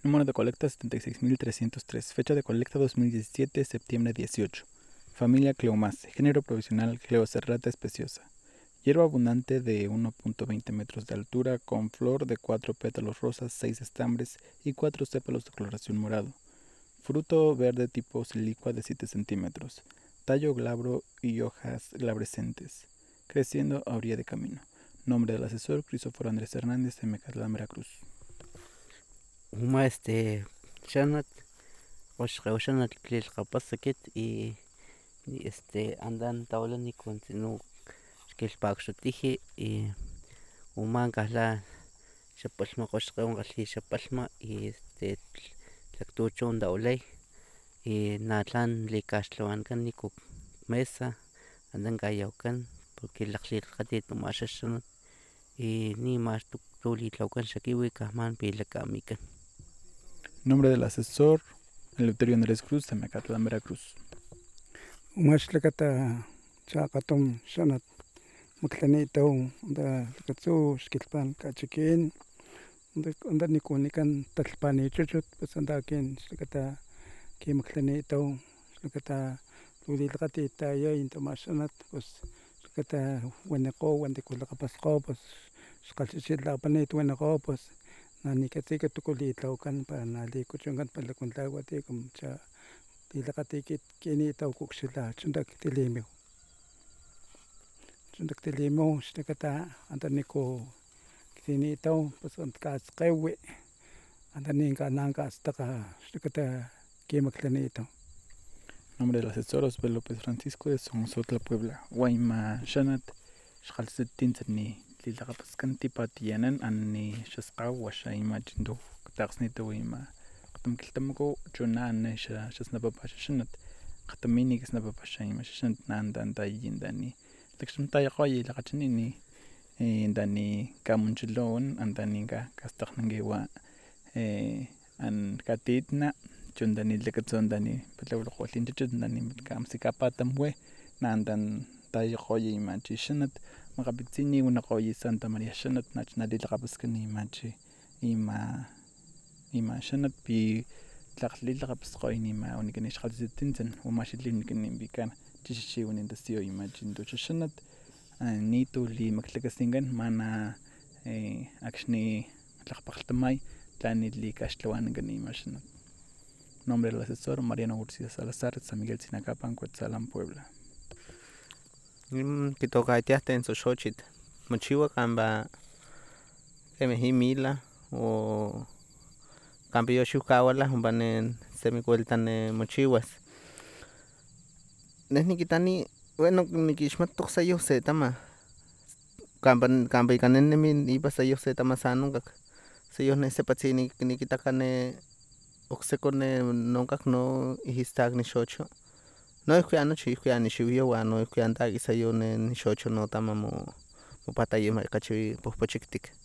Número de colecta 76.303. Fecha de colecta 2017, septiembre 18. Familia Cleomace. Género provisional Cleocerrata especiosa. Hierba abundante de 1.20 metros de altura, con flor de 4 pétalos rosas, 6 estambres y 4 sépalos de coloración morado. Fruto verde tipo silicua de 7 centímetros. Tallo glabro y hojas glabrescentes. Creciendo a orilla de camino. Nombre del asesor: Crisóforo Andrés Hernández, de Mecatlán, Veracruz. Uma shanat oshqawshanat tlilqapasakit y andan taulani con sinu xkilpakxotiji y uma kahla xapalma qoxqewan qalhi xapalma y tlaktuchon daulay y natlan likaxtlawankan niku mesa andan kayawkan porque laqlilqatit umaxaxanat y nima tulitlawkan xakiwi kahman pilakamikan. Nombre del asesor: Eleuterio Andrés Cruz, de Mecatlán, Veracruz. Umashtlakata chaqatum shanat muklanitaw da lakatsu xkilpan kachikin anda nikunikan talpanichuchut pues anda kin xlakata kimaklanitaw xlakata lulilqati tayay intomashanat pues xlakata wanikgo wantikulaqapasqo pues xqalchichilaqpanit wanikgo pues nanikatsika tuku litlawkan para nalikuchunkan palakuntlawatikun cha lilaqatikit kinitaw kukxila chuntak tilimaw xlakata anta niku kinitaw pues kaskgewi anta ninkanan kastaqa xlakata kimaklanitaw. Nombre del asesor: Osvaldo López Francisco, de Somosotla, Puebla. Guayma Shanat Xjalsetintzani Tlilaqapaskan tipatiyanan Ani Xasqaw Washaima Chindu Taxnito Wima Qatamkiltamako Chuna Ane Xasnapapashanat Qatamini Kisnapapashaima Shanat Nandan Tayindani Laksham Tayaqoyi Laqachanini Dani Kamunchilon Andaninga Kastaqnangewa An Katitna Chundani Lekatsondani Petlawloqollinchachundani Kamsikapatamwe Nandan Tayaqoyi Machi Shanat Maqapitzini Unaqoyi Santa María Shanat Nachnalilaqapaskani Machi Ima Shanat Pi Tlaqlilaqapasqoyni Ima Unikani Xqalsitintzin Umashitlinikani Bikana Chichichi Unintasio Ima Chinducha Shanat Nitu Limaklakasingan Mana Akshni Tlaqpaqltamay Tlanili Kaxtlawanankan Ima Shanat. Nombre del asesor: Mariano Urcia Salazar, San Miguel Sinacapan, Cuetzalan, Puebla. Kitokaytiahten xochit mochiwa kanpa mila o kanpa yoxiwkawala ompa semi kuelta mochiwas neh nikitani bueno nikixmatok se se tama kanpa ika neh nemi ipa se tama san onkak seyoh sepatzin nikitaka okseko onkak no ihstak nixocho noihki anochi ihki anixiwyo wan noihki antakisayo nixocho notama mopataya kachi pohpochiktik.